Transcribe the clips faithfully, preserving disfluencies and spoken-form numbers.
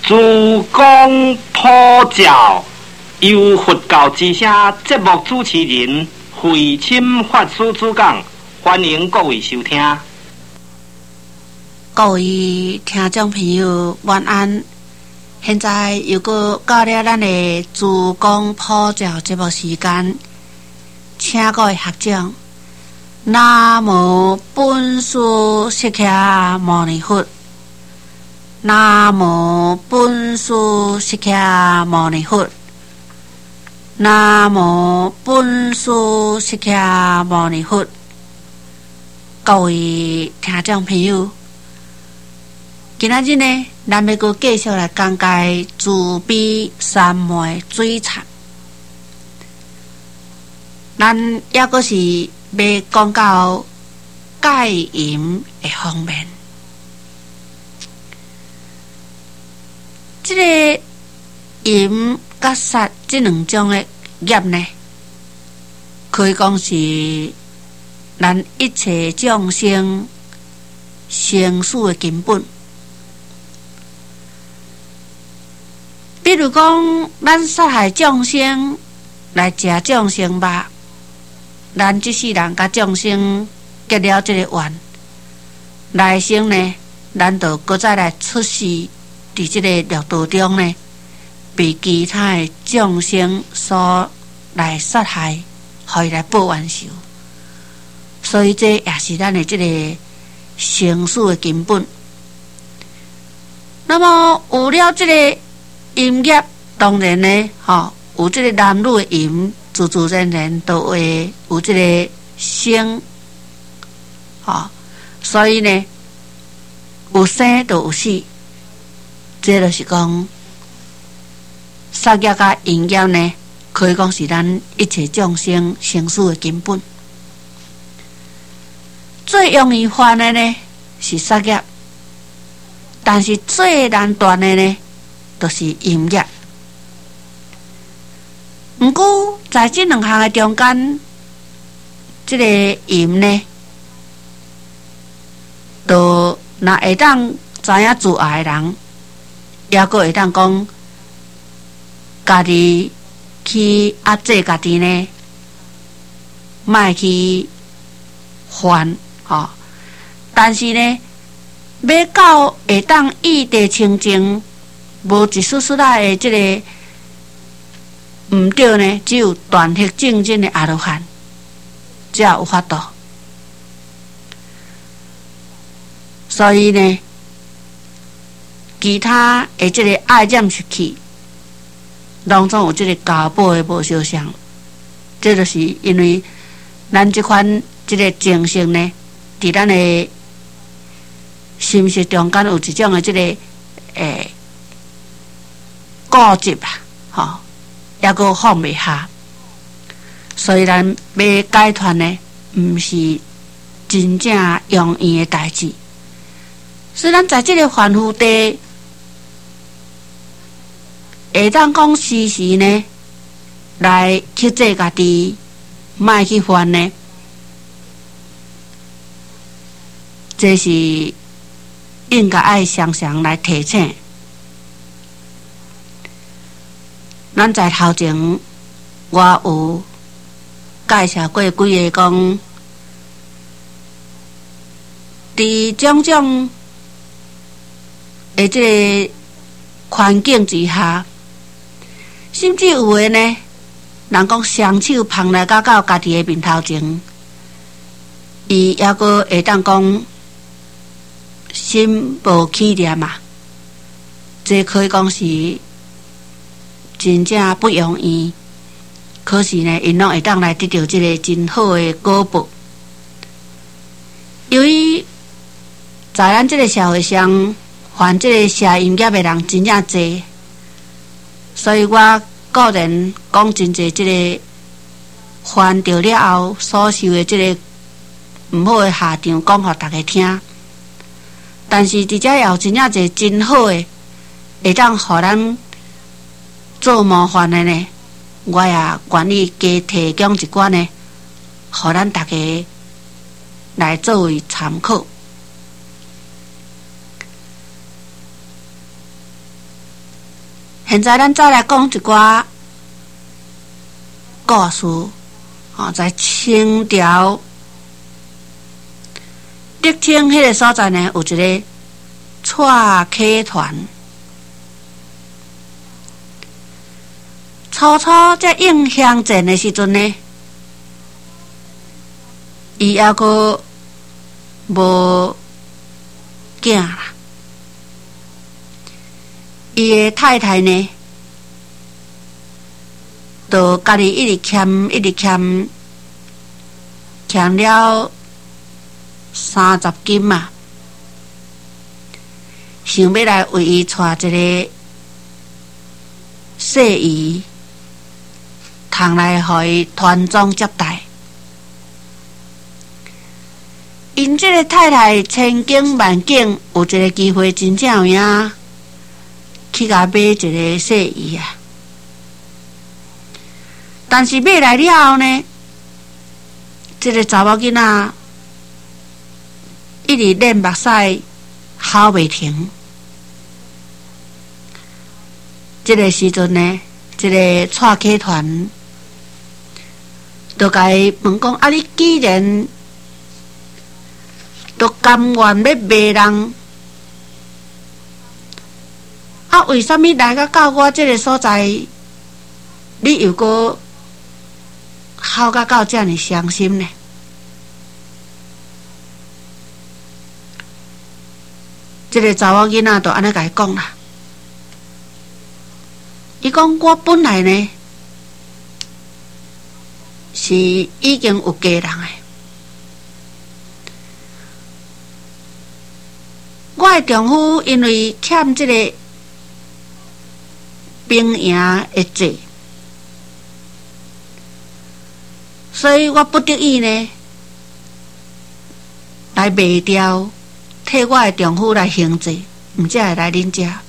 主公普教，由佛教之声节目主持人慧钦法师主讲，欢迎各位收听。 各位听众朋友，晚安。现在又过到了咱的主公普教节目时间，请各位学长。南无本师释迦牟尼佛。南无本师释迦牟尼佛。南无本师释迦牟尼佛。各位听众朋友，今仔日呢，咱要阁继续来讲解慈悲三昧水忏。咱也阁是要讲到戒淫的方面。这个淫甲杀这两种的业呢，可以讲是咱一切众生生死的根本。比如讲，咱杀害众生来食众生肉，咱这世人甲众生结了这个缘，来生呢，咱就搁再来出世，伫这个六道中呢，被其他的众生所来杀害，互伊来报冤仇。所以这也是咱的这个生死的根本。那么有了这个淫业，当然呢，吼、哦、有这个男女的淫，自自然然都会有这个生，吼、哦，所以呢，有生就有死，这就是讲杀业甲淫业呢，可以讲是咱一切众生生死的根本。最容易犯的呢是杀业，但是最难断的呢，就是淫业。不过在这两项的中间，这个淫呢，就若会当知影自爱的人，也阁会当讲家己去压制家己呢，莫去犯吼、哦。但是呢，要到会当异地清净，无一丝丝仔的这个毋对呢，只有断惑正真的阿罗汉才有法度。所以呢，其他的这个爱染出去，拢总有这个交报的无相像。这就是因为咱这款这个精神呢，伫咱的心识中间有一种的这个诶固执啊，吼，也阁放袂下。所以咱要解脱呢，毋是真正容易的代志。所以咱在这个凡夫地，会当讲时时呢，来去制家己，莫去犯呢，这是应该爱常常来提醒。咱在头前，我有介绍过几个讲，伫种种的这个环境之下，甚至有的呢，人讲双手捧来到到家己的面头前，伊也阁会当讲心无起念嘛，这可以讲是真正不容易。可是呢，因拢会当来得到这个真好的果报。由于在咱这个社会上，犯这个邪淫业的人真正多，所以我个人讲真侪这个犯着了后所受的这个毋好的下场，讲互大家听。但是伫遮也有真正侪真好的，会当互咱做模范的呢，我也愿意加提供一寡呢，互咱大家来作为参考。 现在咱再来讲一寡故事。哦，在清朝德清迄个所在呢，有一个蔡客团。初初在应乡镇的时阵呢，伊还阁无囝啦。伊的太太呢，就家己一直欠，一直欠，欠了三十斤嘛，想要来为伊带一个细姨，通来互伊团庄接待。因这个太太千经万境，有一个机会真正有影去甲买一个细姨啊。但是买来了后呢，这个查某囡仔一直练目屎，哭袂停。这个时阵呢，这个蔡客团就甲伊问讲：啊，你既然都甘愿要卖人，啊，为什么来到到我这个所在，你又搁哭到到这么伤心呢？这个查某囡仔就安尼甲伊讲啦。伊讲我本来呢是已经有家人诶，我诶丈夫因为欠这个兵营诶债，所以我不得已呢来卖掉，替我诶丈夫来还债，毋才会来恁遮。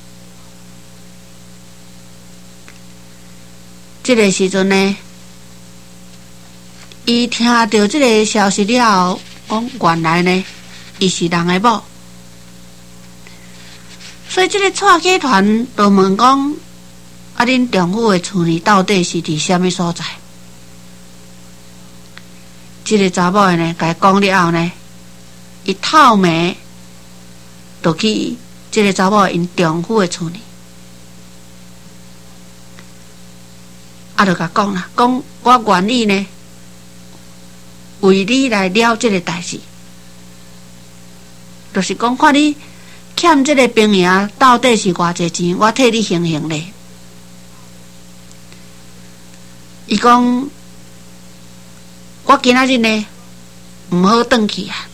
这个时阵呢，伊听到这个消息了后，讲原来呢，伊是人的某，所以这个蔡客团就问讲：啊，恁丈夫的厝呢，到底是伫什么所在？这个查某的呢，甲伊讲了后呢，伊透暝就去这个查某因丈夫的厝呢。啊，就甲讲啦，讲我愿意呢，为你来了这个代志，就是讲看你欠这个兵营到底是偌济钱，我替你还还咧。伊讲我今仔日呢毋好转去啊，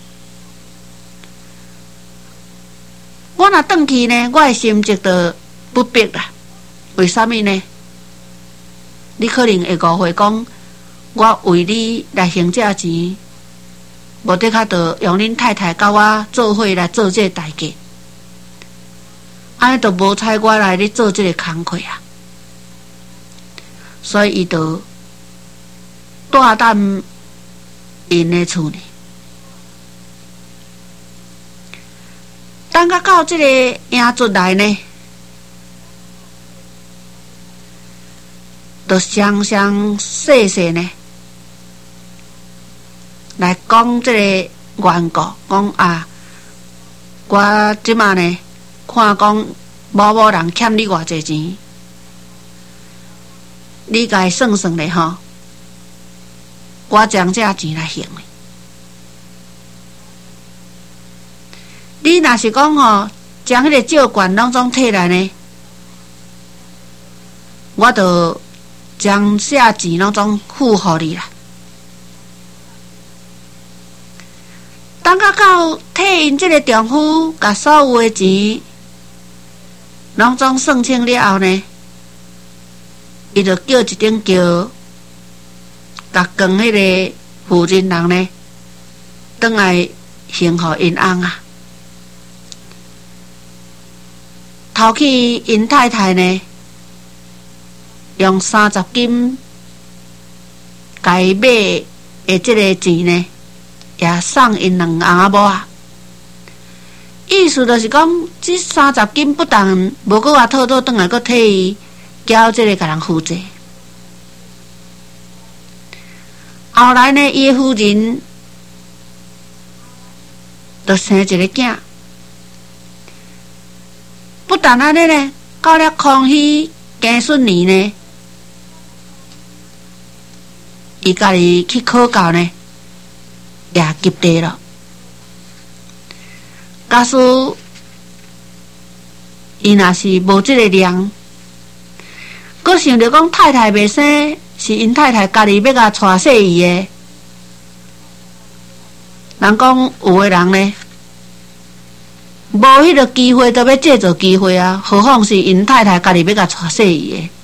我若转去呢，我的心情就不必啦。为什么呢？你可能会误会讲，我为你来还这钱，无得较就用恁太太甲我做伙来做这个代价，安尼就无采我来咧做这个工课啊。所以伊就住等因的厝呢。等到到这个迎出来呢，就详详细细呢来讲这个缘故，讲啊，我即马呢看讲某某人欠你偌济钱，你该算算咧吼，我将这钱来还你。你若是讲吼，将迄个借款拢总摕来呢，我就将这钱拢总付互你啦。等到到替因这个丈夫甲所有的钱拢总算清了后呢，伊就叫一顶轿，甲跟迄个负责人呢，转来还互因翁啊。头去因太太呢，用三十斤该买的这个钱呢，也送因两翁仔某啊。意思就是讲，这三十斤不但无搁话套套转来，搁替伊交这个甲人负责。后来呢，伊的夫人就生一个囝，不但安尼呢，到了康熙庚戌年呢，伊家己去考教呢，也及第了。假使伊若是无这个量，佮想着讲太太袂生，是因太太家己要甲带细伊的。人讲有的人呢，无迄个机会，都要借助机会啊，何况是因太太家己要甲带细伊的，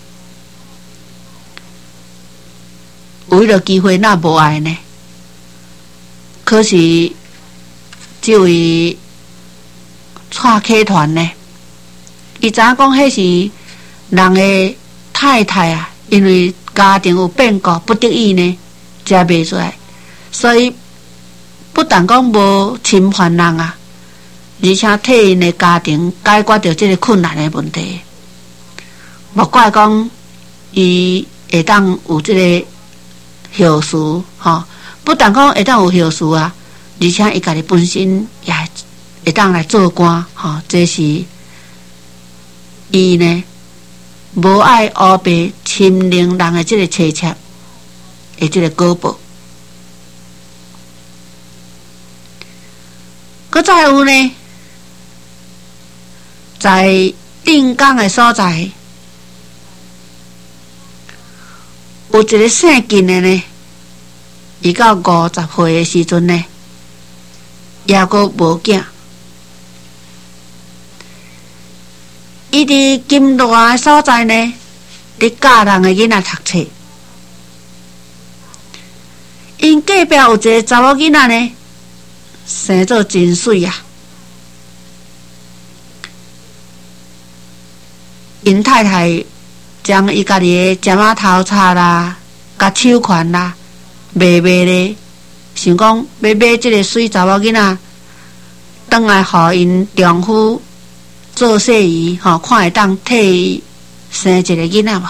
有迄个机会那无爱呢？可是这位蔡客团呢，伊知影讲迄是人的太太啊，因为家庭有变故，不得已呢，才卖出来，所以不但讲无侵犯人啊，而且替因的家庭解决着这个困难的问题。莫怪讲伊会当有这个后事吼，不但讲会当有后事啊，而且伊家己本身也会当来做官吼，这是伊呢无爱乌白侵凌人的这个切切的这个果报。佮再有呢，在定港的所在，有一个姓金的呢，伊到五十岁的时阵呢，也阁无囝。伊伫金大的所在呢，伫教人的囡仔读册。因隔壁有一个查某囡仔呢，生做真水啊！因太太将伊家己的尖仔头插啦、甲手环啦卖卖咧，想讲要买即个水查某囡仔，转来互因丈夫做细姨吼，看会当替伊生一个囡仔无？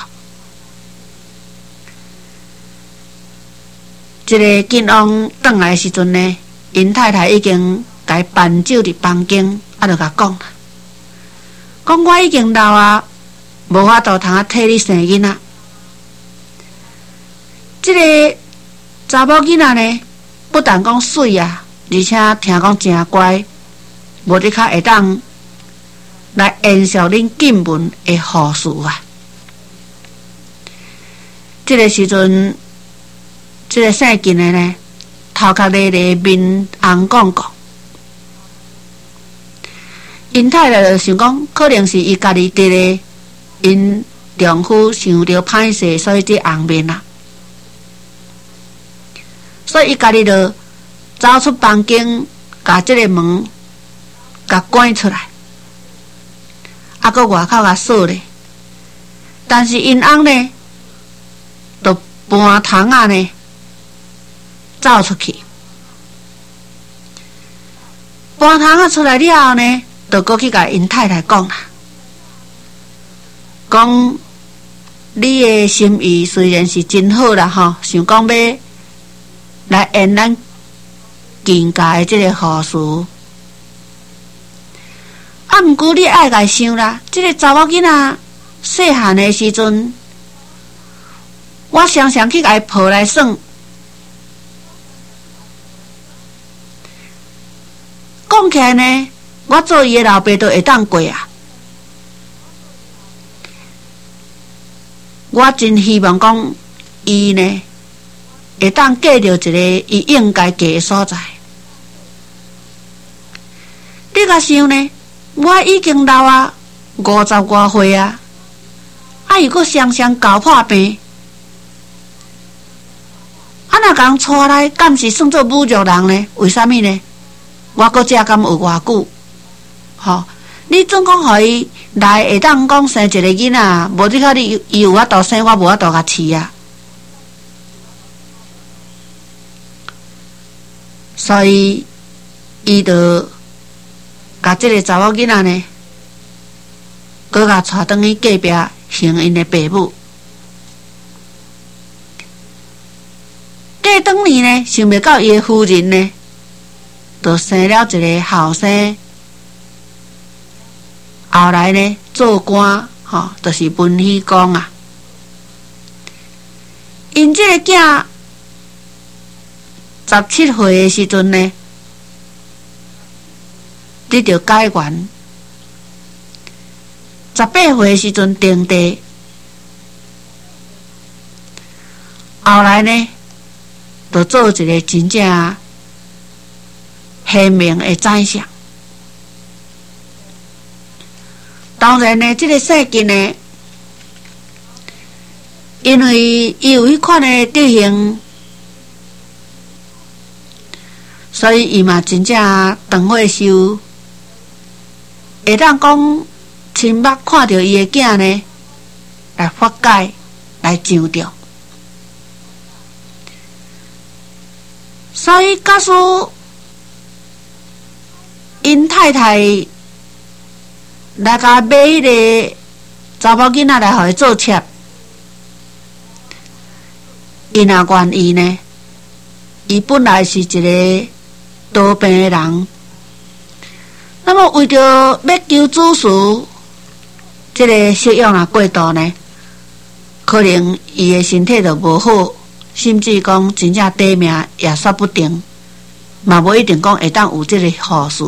即个囡王转来的时阵呢，因太太已经甲伊办酒伫房间，啊，就甲讲啦，讲我已经老啊，无法度通啊替你生囡仔。即个查某囡仔呢，不但讲水啊，而且听讲真乖，无伫较会当来延续恁进门的后事啊。即个时阵，即个姓金的呢，头壳咧咧面红讲讲，因太太就想讲，可能是伊家己伫咧，因丈夫想着歹势，所以这红面啊。所以伊家己就走出房间，甲即个门甲关出来，啊，搁外口甲锁咧。但是因翁呢，就搬窗仔呢走出去，搬窗仔出来了后呢，就过去甲因太太讲啦，讲你的心意虽然是真好啦吼，想讲要来圆咱金家的这个好事，啊，毋过你爱来想啦，这个查某囡仔细汉的时阵，我常常去甲伊抱来耍，讲起来呢，我做伊的老爸都会当过啊。我真希望讲伊呢，会当嫁着一个伊应该嫁的所在。你甲想呢？我已经老啊，五十外岁啊，啊，如果常常搞破病，啊，若共带来，敢是算做侮辱人呢？为什么呢？我搁遮敢有偌久？吼，你总讲互伊来会当讲生一个囡仔，无你看你伊有法度生，我无法度甲饲啊。所以，伊就甲即个查某囡仔呢，搁甲带转去隔壁成因的爸母。过当年呢，想袂到伊的夫人呢，就生了一个后生，后来呢做官，吼、哦，就是文喜公啊。因这个囝十七岁的时阵呢，得到解元；十八岁的时阵登第，后来呢，就做一个真正贤明的宰相。当然呢，这个世间呢，因为伊有迄款的德行，所以伊嘛真正长岁寿，会当讲亲目看到伊的囝呢，来发解，来上吊。所以假使因太太来甲买迄个查某囡仔来互伊做妾，伊若愿意呢，伊本来是一个多病的人，那么为着要求子嗣，这个食用啊过度呢，可能伊的身体就无好，甚至讲真正短命也说不定，嘛无一定讲会当有这个好事。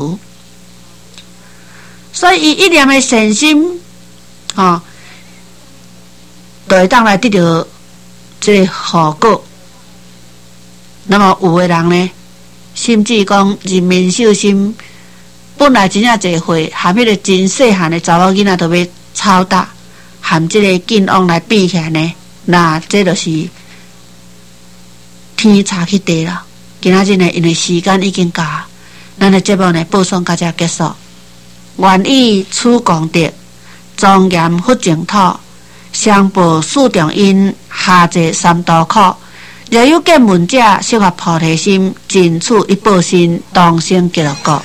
所以伊一念的善心，吼、哦，就会当来得到这个好果。那么有的人呢，甚至讲人面兽心，本来真正侪岁，含迄个真细汉的查某囡仔都要操打，含这个劲往来比起来呢，那这就是天差去地了。今仔日呢，因为时间已经到，咱的节目呢，播送到这结束。愿以此功德，庄严佛净土，相报四重因，下济三途苦。若有见闻者，适合菩提心，尽此一报身，当生极乐国。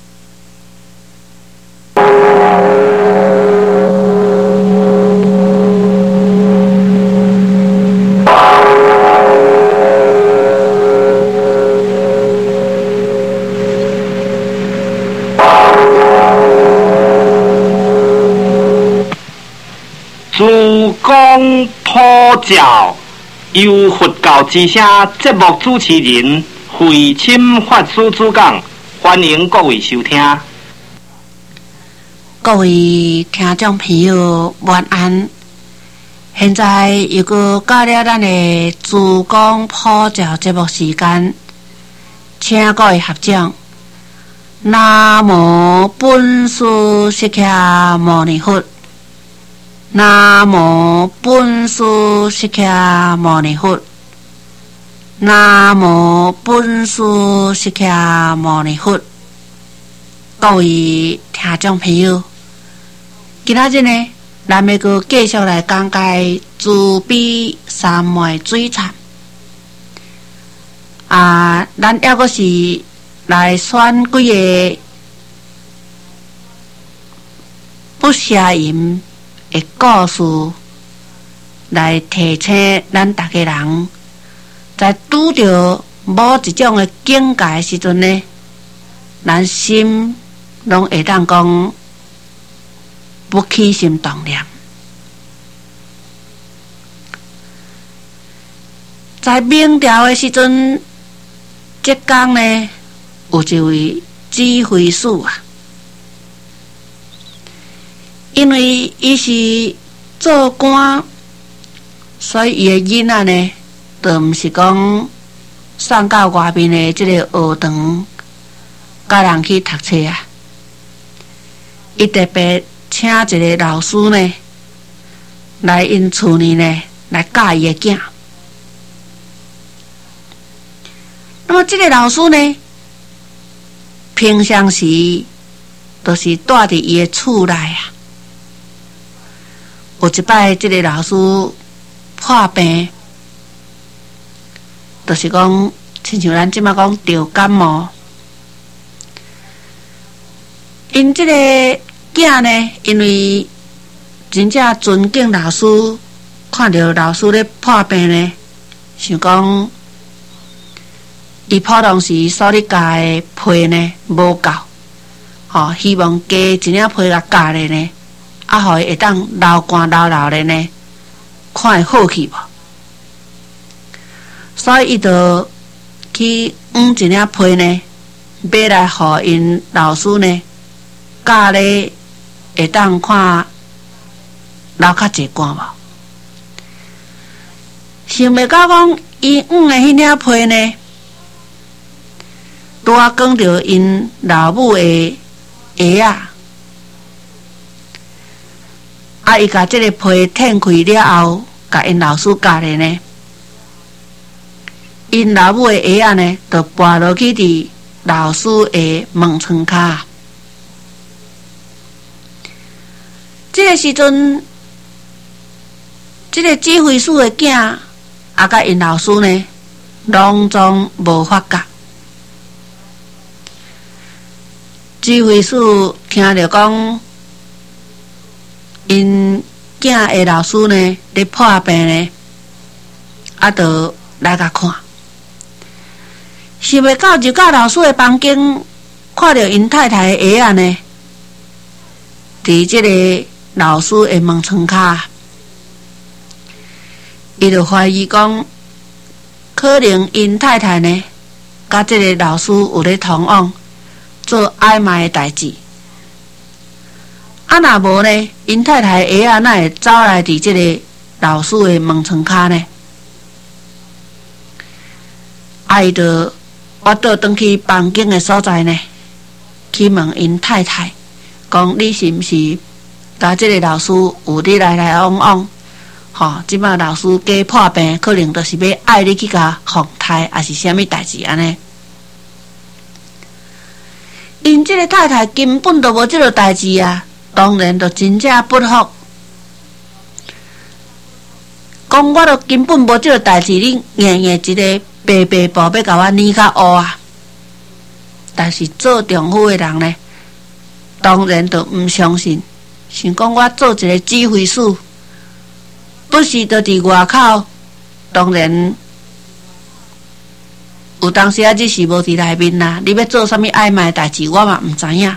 主公普照，由佛教之声节目主持人慧钦法师主讲，欢迎各位收听。 各位听众朋友，晚安。现在又搁到了咱的主公普照节目时间，请各位合掌。南无本师释迦牟尼佛。南无本师释迦牟尼佛。南无本师释迦牟尼佛。各位听众朋友，今仔日呢，咱要阁继续来讲解慈悲三昧水忏。啊，咱抑阁是来选几个不邪淫的故事，来提醒咱大家人，在拄着某一种的境界的时阵呢，咱心拢会当讲不起心动念。在明朝的时阵，浙江呢有一位指挥使啊。因为伊是做官，所以伊的囡仔呢，就毋是讲送到外面的这个学堂，教人去读册啊。伊特别请一个老师呢，来因厝里呢来教伊的囝。那么这个老师呢，平常时都是住伫伊的厝内啊。有一摆，这个老师破病，就是讲，亲像咱即马讲得感冒。因这个囝呢，因为真正尊敬老师，看到老师咧破病呢，想讲伊普通时所咧教的批呢无够，吼、哦，希望加一领批甲教咧呢，啊，互伊会当流汗流流咧呢，看会好去无？所以伊就去换一领批呢，买来互因老师呢教咧，会当看流较济汗无？想袂到讲伊换的迄领批呢，拄啊讲到因老母的鞋啊，啊，伊甲即个批褪开了后，甲因老师教的呢，因老母的鞋啊呢，就跋落去伫老师的门窗骹。即个时阵，即个指挥所的囝，啊，甲因老师呢，拢总无发觉。指挥所听着讲，因囝的老师呢咧破病呢，啊，就来甲看。想袂到入到老师的房间，看到因太太的鞋啊呢，伫即个老师的门窗骹，伊就怀疑讲，可能因太太呢，甲即个老师有咧同往。做暧昧的代志，啊，若无呢？因太太鞋啊，哪会走来伫即个老师的门窗骹呢？啊，伊就我倒转去房间的所在呢，去问因太太，讲你是毋是甲即个老师有咧来来往往？吼、哦，即摆老师加破病，可能就是要爱你去甲防胎，还是啥物代志安尼？因即个太太根本都无即个代志啊，当然就真正不服。讲我都根本无即个代志，你硬硬一个白白布要甲我捏较乌啊！但是做丈夫的人呢，当然就毋相信，想讲我做一个指挥使，不是就伫外口，当然。有当时啊，只是无伫内面啦。你要做啥物暧昧代志，我嘛毋知影。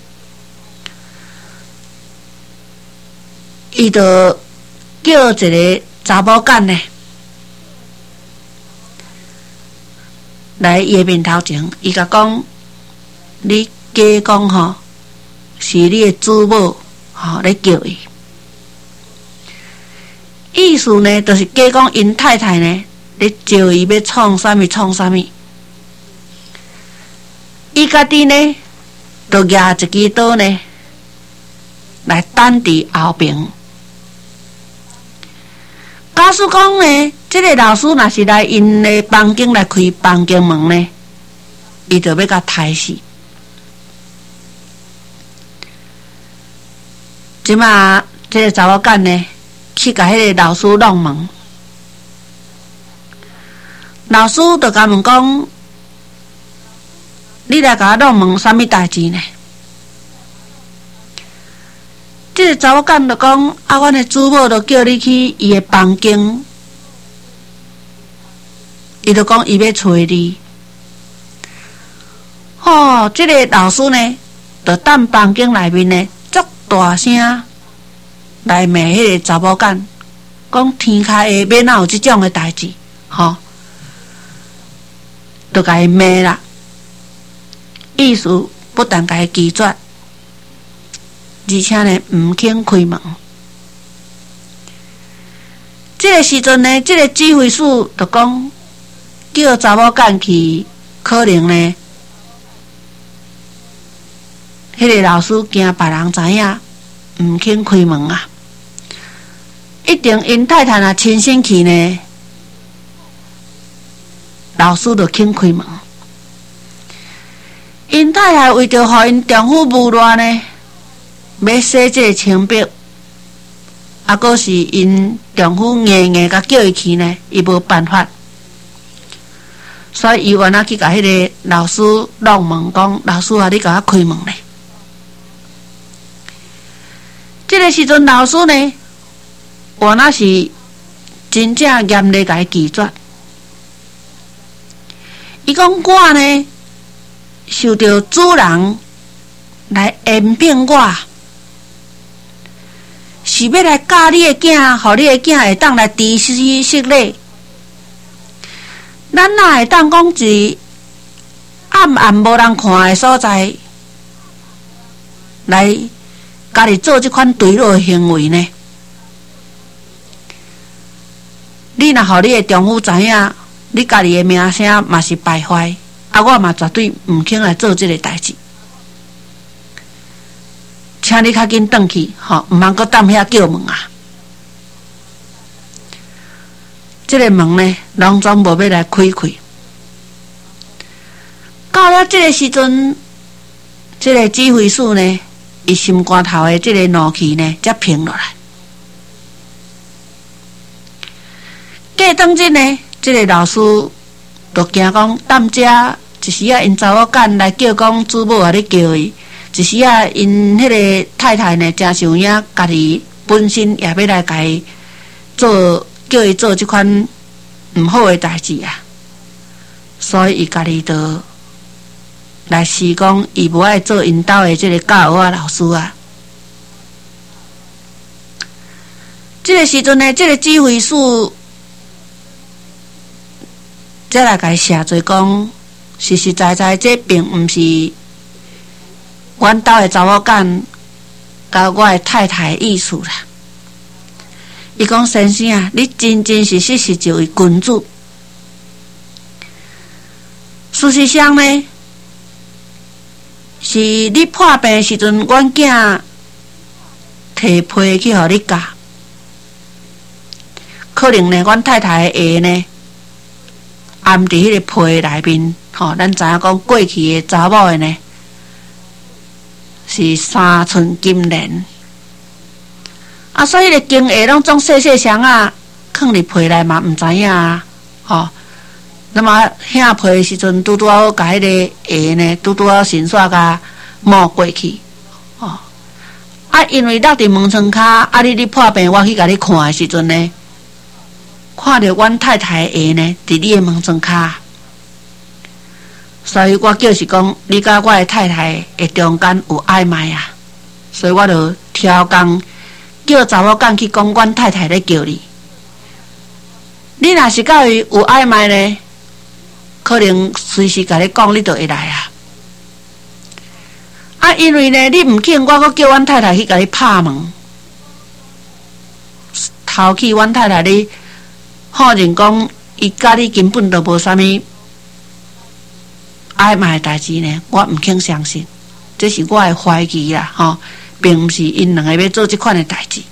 伊就叫一个查某干呢，来伊面头前，伊甲讲：你假讲吼，是你的祖母吼咧叫伊。意思呢，就是假讲因太太呢，咧招伊要创啥物创啥物。伊家己呢，就举一支刀呢，来等伫后边。假使讲呢，这个老师若是来因的房间来开房间门呢，伊就要甲杀死。即马这个查某囝呢，去甲迄个老师弄门，老师就甲问讲。你来甲我弄问啥物代志呢？即个查某囝就讲：啊，阮的祖母就叫你去伊的房间，伊就讲伊要找你。吼，即个老师呢，就等房间内面呢，足大声来骂迄个查某囝，讲天下下面哪有即种的代志？吼，就甲伊骂啦。意思不但甲伊拒绝，而且呢，毋肯开门。这个时阵呢，这个指挥所就讲叫查某囝去，可能呢，迄个老师惊别人知影，毋肯开门啊。一定因太太若亲身去呢，老师就肯开门。因太太为着互因丈夫无赖呢，要洗这个清白，啊，阁是因丈夫硬硬甲叫伊去呢，伊无办法，所以伊原来去甲迄个老师弄门讲：老师啊，你甲我开门咧。 这个时阵老师呢，我那是真正严厉甲伊拒绝。伊讲我呢，受到主人来延聘我，是要来教你的囝，互你的囝会当来知识识礼。咱哪会当讲一暗暗无人看的所在，来家己做这款堕落的行为呢？你若互你的丈夫知影，你家己的名声嘛是败坏，啊，我嘛绝对毋肯来做这个代志。请你较紧转去，吼，毋通阁踮遐叫门啊！这个门呢，拢总无要来开开。到了这个时阵，这个指挥使呢，伊心肝头的这个怒气呢，才平落来。过当日呢，这个老师就惊讲，踮遮一时啊，因查某囝来叫讲祖母啊，咧叫伊。一时啊，因迄个太太呢，真想影家己本身也要来甲伊做，叫伊做即款毋好诶代志啊，所以伊家己就来示讲，伊无爱做因兜诶即个教学老师啊。即个时阵呢，即个指挥使再来甲伊谢罪讲，实实在在，这并毋是阮兜的查某囝甲我的太太的意思啦。伊讲先生啊，你真真实实是一位君主。事实上呢，是你破病的时阵，阮囝摕被去互你教。可能呢，阮太太的下呢，暗伫迄个被内面，吼、哦，咱知影讲过去的查某的呢。是三寸金莲啊，所以咧经下拢总细细双啊，放伫被内嘛，毋知影啊，吼、哦。那么遐被的时阵，拄拄好甲迄个下呢，拄拄好伸煞甲摸过去，哦。啊，因为落伫门窗骹，啊，你你破病，我去甲你看的时阵呢，看到阮太太的下呢，伫你的门窗骹。所以我就是讲，你甲我的太太的中间有暧昧啊，所以我就挑工叫查某囝去讲，阮太太咧叫你。你若是甲伊有暧昧呢，可能随时甲你讲，你就会来啊。啊，因为呢，你毋肯，我阁叫阮太太去甲你拍门，偷去阮太太咧，否认讲伊甲你根本就无啥物暧昧的代志呢，我毋肯相信，这是我的怀疑啦，吼、哦，并毋是因两个要做这款的代志。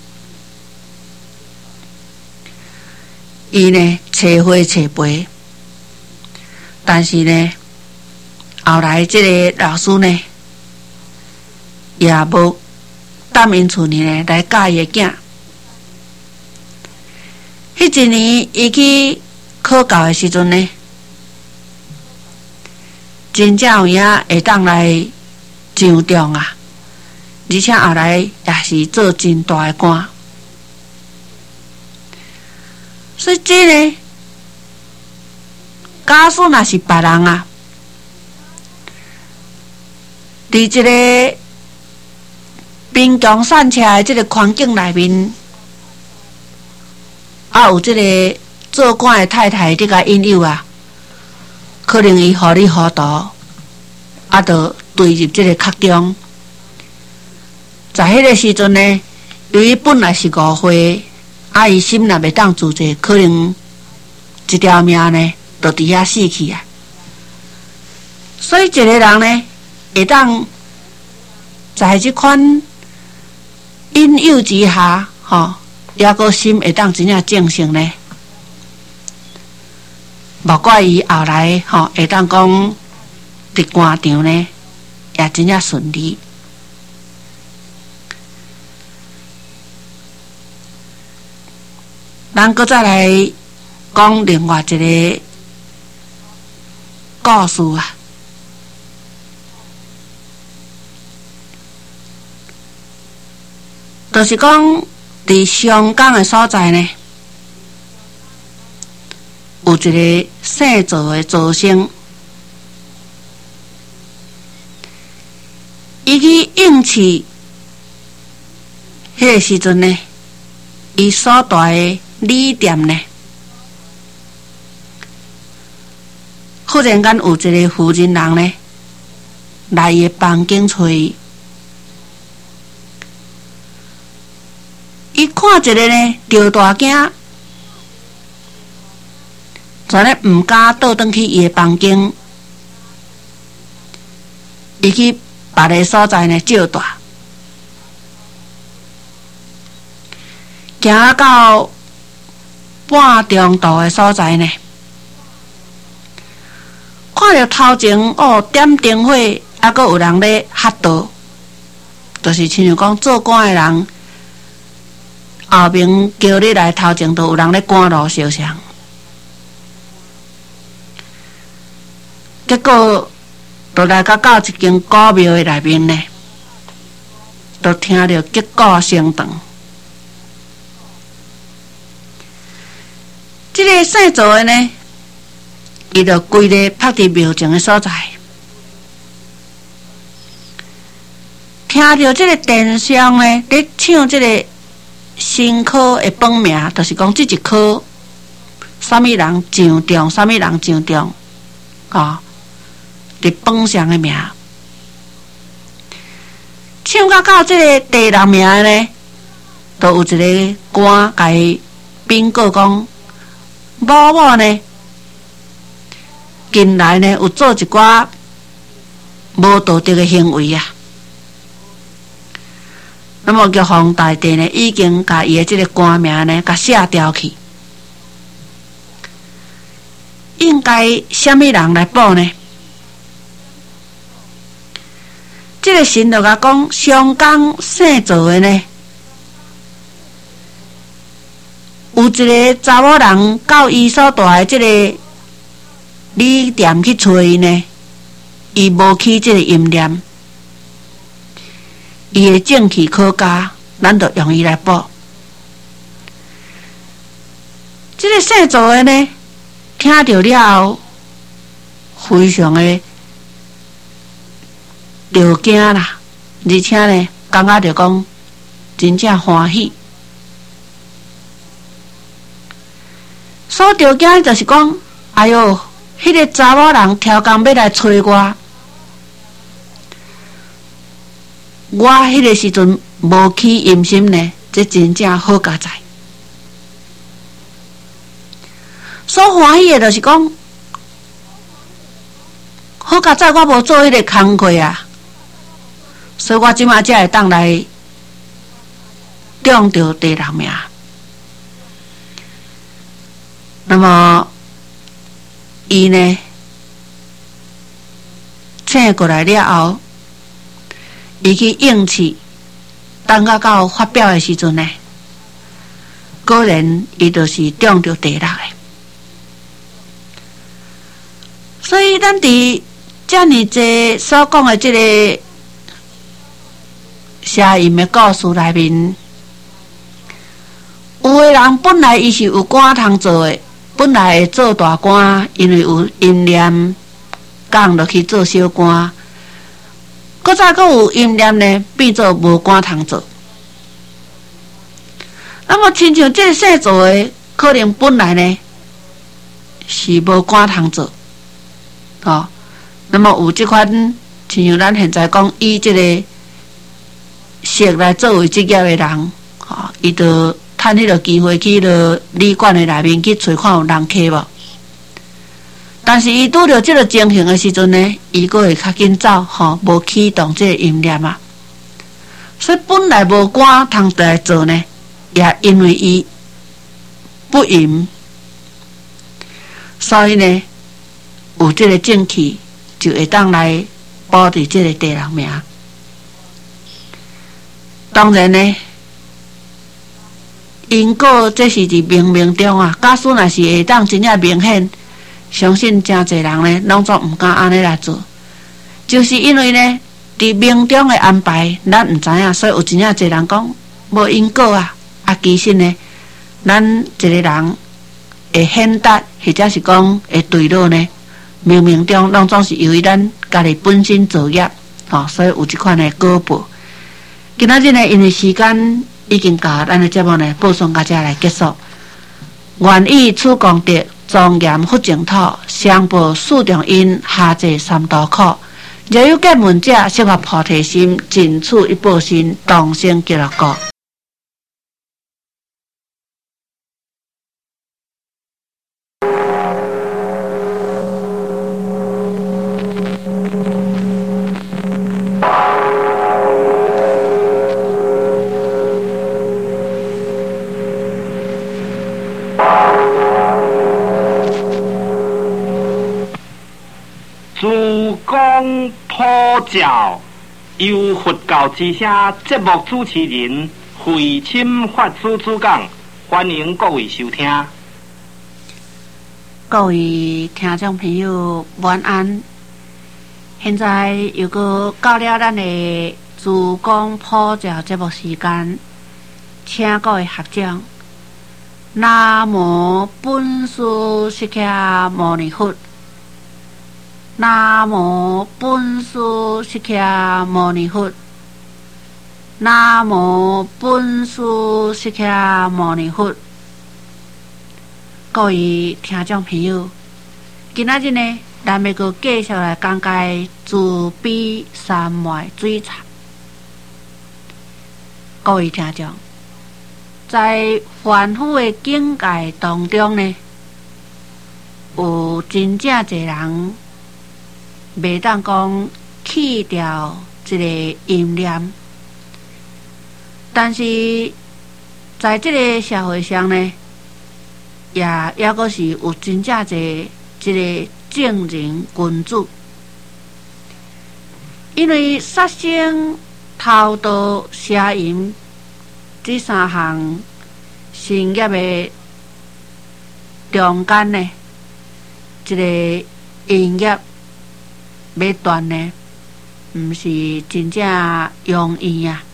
伊呢，找花找肥，但是呢，后来这个老师呢，也无答应厝里呢来教伊的囝。迄一年，伊去考教的时阵呢。真正有影会当来上重啊，而且后来也是做真大的官，所以这呢，假使若是别人啊，伫这个兵强散车的这个环境内面，啊有这个做官的太太这个引诱啊。可能伊糊里糊涂，啊，就坠入这个壳中。在迄个时阵呢，由于本来是误会，啊，伊心若袂当自制，可能一条命呢，就伫遐死去啊。所以一个人呢，会当在这款引诱之下，吼、哦，抑个心会当真正正性呢。莫怪伊后来吼、哦、会当讲伫官场呢，也真正顺利。咱搁再来讲另外一个故事啊，就就是讲伫上港的所在呢，有一个姓赵的赵生，伊去应试迄个时阵呢，伊所住的旅店呢，忽然间有一个负责人呢来伊的房间找伊，伊看一个呢着大惊，全咧毋敢倒转去伊的房间，伊去别个所在呢借住，行到半中途的所在呢，看到头前哦点灯火，还佫有人咧喝倒，就是亲像讲做官的人后面叫你来，头前都有人咧赶路烧香。结果，就来到到一间古庙的内面呢，就听到结果声长。这个姓赵的呢，伊就规个趴伫庙前的所在，听到这个电商呢咧唱这个新科的本名，就是讲这一科，什么人上中，什么人上中，啊。伫本上的名，唱到到这个第六名呢，都有一个官甲伊禀告讲，某某呢，近来呢有做一寡无道德的行为啊。那么玉皇大帝呢，已经甲伊的这个官名呢，甲卸掉去，应该什么人来报呢？这个神就甲讲，上港姓赵的呢，有一个查某人到伊所住的这个旅店去找伊呢，伊无起这个阴念，伊的正气可嘉，咱就用伊来报。这个姓赵的呢，听到了后，非常的着惊啦，而且呢，感觉着讲真正欢喜。所着惊就是讲，哎哟，迄、那个查某人挑工要来找我，我迄个时阵无起阴心呢，这真正好佳哉。所欢喜的就是讲，好佳哉，我无做迄个工课啊。所以我即马才会当来中到第六名。那么，伊呢，请过来了后，伊去应试，等到到发表的时阵呢，果然伊就是中到第六个。所以咱伫遮尔济所讲的即个写音的故事内面，有的人本来伊是有官通做的，本来会做大官，因为有阴念，降落去做小官。搁再搁有阴念呢，变做无官通做。那么亲像这个姓赵的，可能本来呢是无官通做，哦。那么有即款，亲像咱现在讲以即个识来作为职业的人，吼，伊就趁迄个机会去了旅馆的内面去找看有人客无。但是伊拄着即个情形的时阵呢，伊阁会较紧走，吼，无启动即个阴念啊。所以本来无官通来做呢，也因为伊不淫，所以呢有即个正气，就会当来保持即个第六名。当然呢，因果这是伫冥冥中啊。假使若是会当真正明显，相信真侪人呢，拢总毋敢安尼来做。就是因为呢，伫冥中的安排，咱毋知影，所以有真正侪人讲， 无因果啊！啊，其实呢，咱一个人会显达，或者是讲会对落呢，冥冥中拢总是由于咱家己本身作业，吼、哦，所以有即款的果报。今仔日呢，因为时间已经到，咱的节目呢，播送到这来结束。愿以此功德，庄严佛净土，上报四重因，下济三途苦。若有见闻者，适合菩提心，尽此一报身，同生极乐国。 珠江普照，由佛教之声节目主持人慧钦法师主讲，欢迎各位收听。 各位听众朋友，晚安。现在又搁到了咱的珠江普照节目时间，请各位学长，南无本师释迦牟尼佛。南无本师释迦牟尼佛。南无本师释迦牟尼佛。各位听众朋友，今仔日呢，咱要阁继续来讲解慈悲三昧水忏。各位听众，在凡夫的境界当中呢，有真正侪人袂当讲去掉这个淫念，但是在这个社会上呢，也也阁是有真正侪这个正人君子，因为杀生、偷盗、邪淫这三项善业的中间呢，这个淫业要断呢，毋是真正容易啊。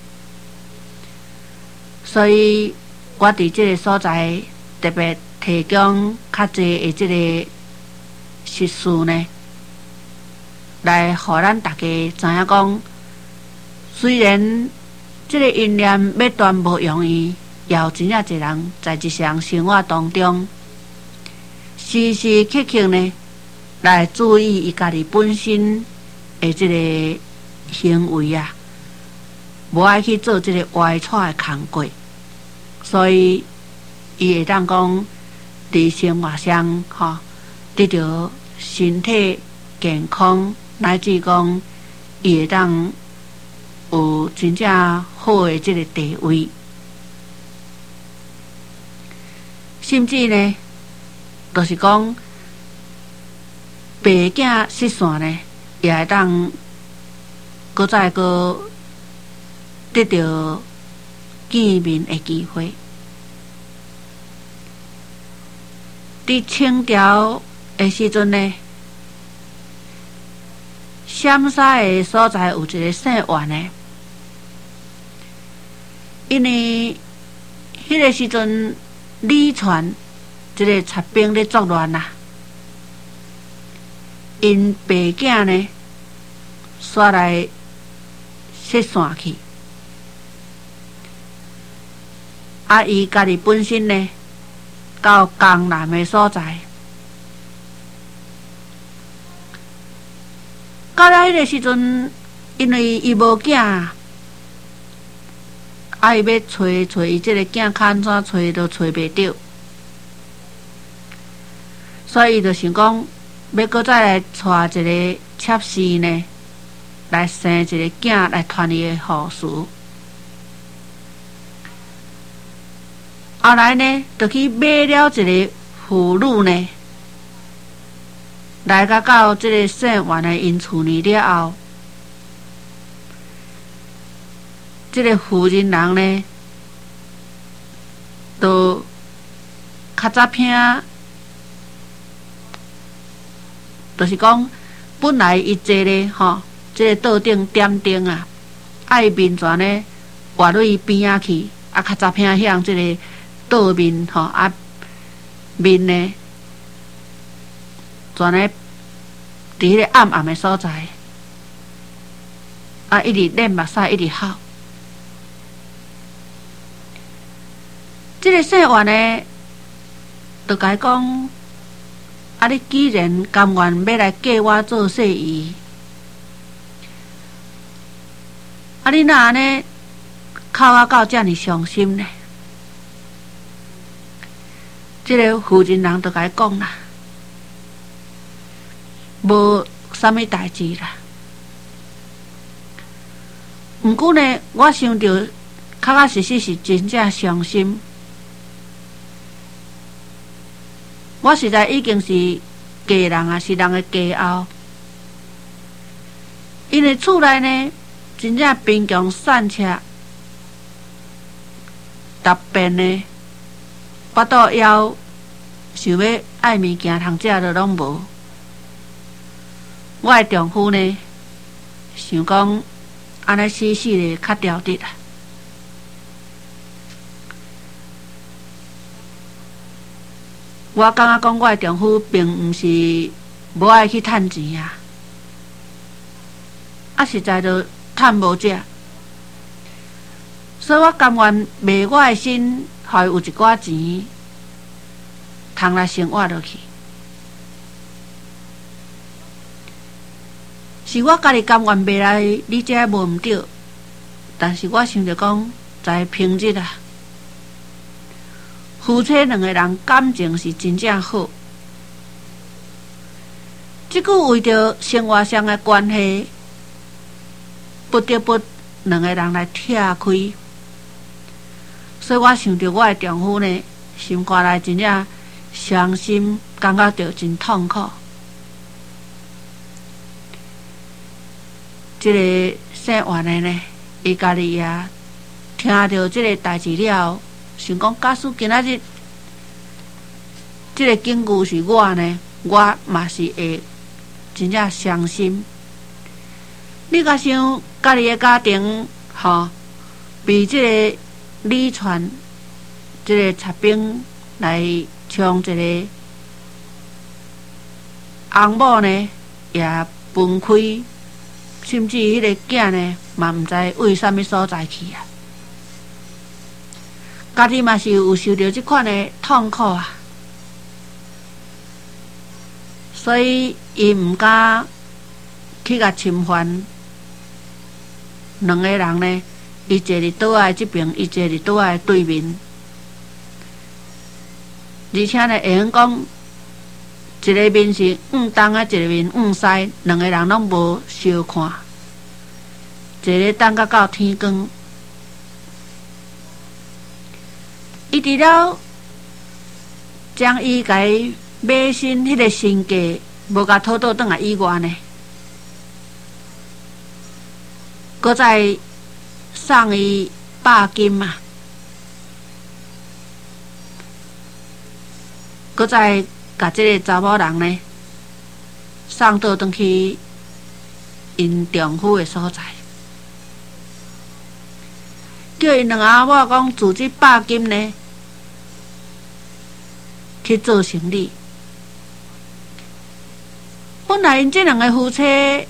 所以我伫即个所在特别提供较济的即个实事呢，来互咱大家知影讲，虽然即个因念要断无容易，也有真正侪人在日常生活当中，时时刻刻呢，来注意伊家己本身的即个行为啊，无爱去做即个歪错的工过，所以伊会当讲伫生活上吼得到身体健康，乃至讲伊会当有真正好的即个地位，甚至呢，就是讲白囝失散呢，也会当搁再搁得到见面的机会。伫清朝的时阵呢，陕西的所在有一个姓袁的，因为迄个时阵李传即个贼兵咧作乱啊，因白囝呢煞来失散去，啊，伊家己本身呢到江南的所在，到了迄个时阵，因为伊无囝，啊，伊要找找伊即个囝，看怎找都找袂着，所以伊就想讲，要搁再来带一个妾侍呢，来生一个囝来传伊的后事。后来呢，就去买了一个妇女呢，来甲到即个姓袁的因厝里了后，即个妇人人呢，都较早听，就是讲本来伊坐咧吼，即个桌顶点灯啊，爱面全呢活到伊边仔去， 啊，较早偏向即个倒面吼，啊面呢，全咧伫迄个暗暗的所在，啊，一直练目屎，一直哭。即个姓袁的，就甲伊讲：啊，你既然甘愿要来嫁我做婿姨，啊，你若安尼哭啊到遮尔伤心呢？即、这个负责人就甲伊讲啦，无啥物代志啦。毋过呢，我想着确确实实是真正伤心。我实在已经是嫁人啊，是人的家后。因为厝内呢，真正贫穷散赤，特别呢，巴肚枵，想要爱物件通食都拢无。我的丈夫呢，想讲安尼死死的较条直啊。我感觉讲，我的丈夫并毋是无爱去趁钱啊，啊实在都趁无食，所以我甘愿卖我的身，互伊有一寡钱，通来生活落去。是我家己甘愿卖来你遮无毋对，但是我想着讲，在平日啊。夫妻两个人感情是真正好，即句为着生活上的关系，不得不两个人来拆开。所以我想着我的丈夫呢，心肝内真正伤心，感觉到真痛苦。即、这个姓袁的呢，伊家己也听到即个代志了后。想讲，假使今仔日即个境遇是我呢，我嘛是会真正伤心。你甲想，家己的家庭吼，被即个李传即个贼兵来将一个翁某呢也分开，甚至迄个囝呢嘛毋知为啥物所在去啊。家己嘛是有受到即款的痛苦啊，所以伊毋敢去甲侵犯两个人呢。伊坐伫倒仔即边，伊坐伫倒仔对面，而且呢，会用讲一个面是往东啊，一个面往西，两个人拢无相看，坐咧等甲到天光。伊除了将伊甲伊买身迄个身价无甲讨倒转来以外呢，搁再送伊百金嘛，搁再甲即个查某人呢送倒转去因丈夫的所在，叫因两阿某讲自即百金呢去做生意。本来因这两个夫妻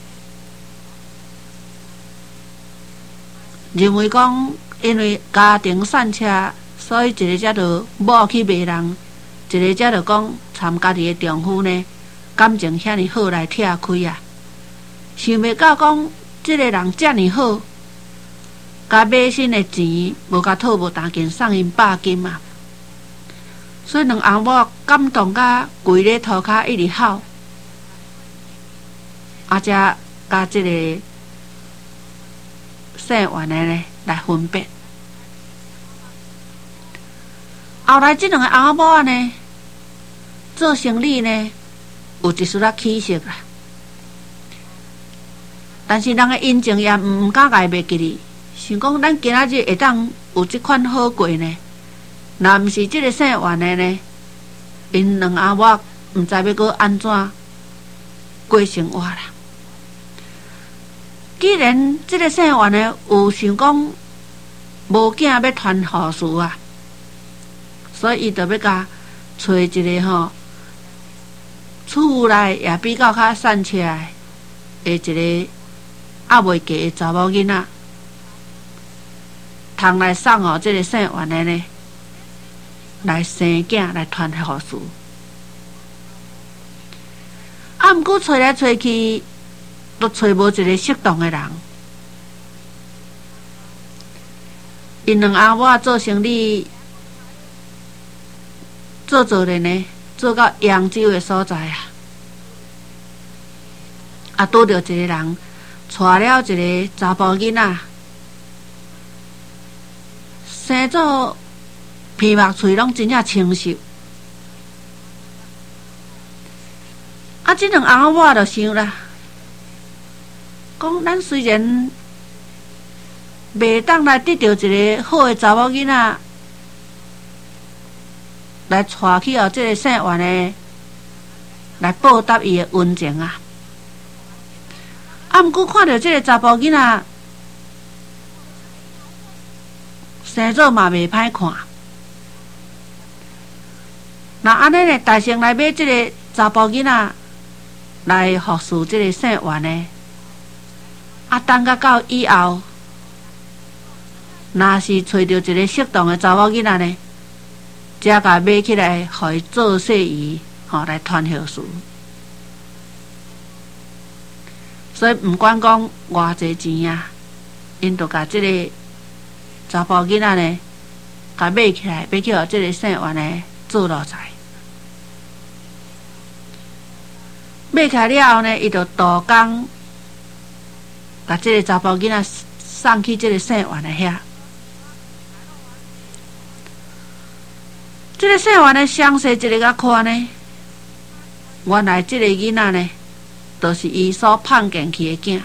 认为讲，因为家庭散赤，所以一个才着某去卖人，一个才着讲参家己的丈夫呢感情遐尼好来拆开啊。想袂到讲，这个人遮尼好，甲买身的钱无甲讨无单件送因百金啊。所以两翁某感动甲跪咧涂骹一直哭，啊，才甲即个姓袁的呢来分别。后来即两个翁某仔呢做生意呢有一丝仔起色啦，但是人的恩情也毋敢甲伊袂记哩，想讲咱今仔日会当有即款好过呢。若毋是即个姓袁的呢，因两翁某毋知要搁安怎过生活啦。既然即个姓袁的有想讲无囝要传后事啊，所以伊就要甲找一个吼，厝内也比较较散起来的一个还未嫁的查某囡仔，通来送互即个姓袁的呢，来生囝来传后事。啊，毋过找来找去，都找无一个适当的人。因两阿母做生意，做做咧呢，做到扬州的所在啊，啊，拄着一个人，娶了一个查甫囡仔，生做鼻目喙拢真正清秀。啊，即两阿母就想啦，讲咱虽然袂当来得到一个好的查某囡仔，来娶去后即个姓袁的，来报答伊的恩情啊。啊，毋过看到即个查甫囡仔生做嘛袂歹看，那安尼呢，大成来买即个查甫囡仔来服侍即个姓袁的，啊，等甲到以后。若是找到一个适当的查某囡仔呢，才甲买起来，互伊做细姨，吼、哦、来传后事。所以毋管讲偌济钱啊，因就甲即个查甫囡仔呢，甲买起来，买去互即个姓袁的做落财。买起来了后呢，伊就渡工，甲即个查甫囡仔送去即个姓袁的遐。这个姓袁的详细一个甲看呢，原来这个囡仔呢，就是伊所碰见去的囝，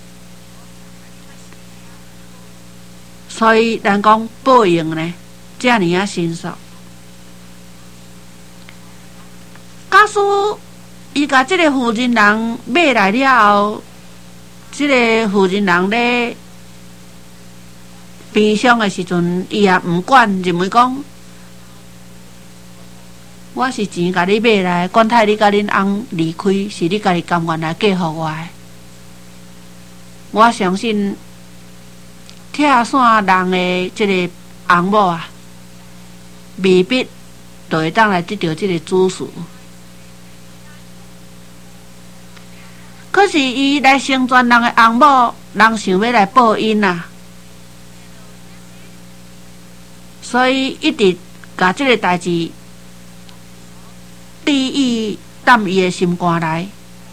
所以咱讲报应呢，这尔啊迅速。假使伊甲这个负责人买来了后，这个负责人咧悲伤的时阵，伊也毋管，认为讲。我是钱甲你买来，管太你甲恁翁离开，是你家己甘愿来嫁互我的。我相信，拆散人的这个翁某啊，未必就会当来得到这个子嗣。可是伊来成全人的翁某，人想要来报恩啊，所以一直甲这个代志。第一，担伊的心肝内，